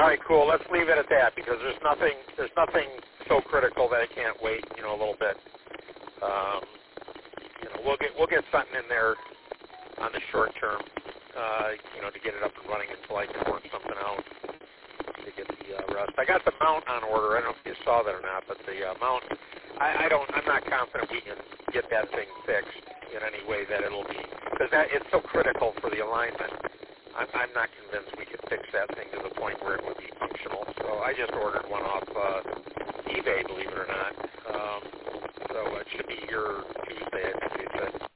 All right, cool. Let's leave it at that because there's nothing so critical that it can't wait, a little bit. We'll get something in there on the short term, to get it up and running until I can work something out to get the rest. I got the mount on order. I don't know if you saw that or not, but the mount, I'm not confident we can get that thing fixed in any way that it'll be, because it's so critical for the alignment. I'm not convinced we could fix that thing to the point where it would be functional. So I just ordered one off eBay, believe it or not. So it should be here Tuesday, I think they said.